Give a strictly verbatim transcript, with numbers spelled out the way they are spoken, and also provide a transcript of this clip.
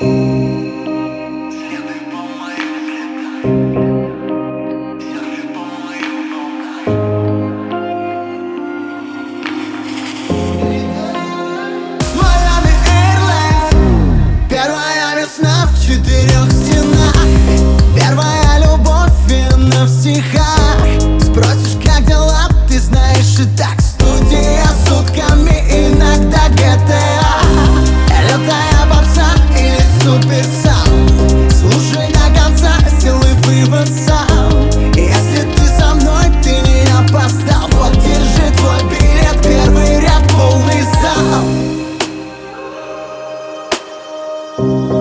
В четырех стенах первая любовь и на стихах. Спросишь, как дела, ты знаешь и так. Студия сутками, иногда джи ти эй. Лютая попса или суперсаунд. Слушай до конца, сделай вывод сам. Если ты со мной, ты не опоздал. Вот держи твой билет, первый ряд, полный зал.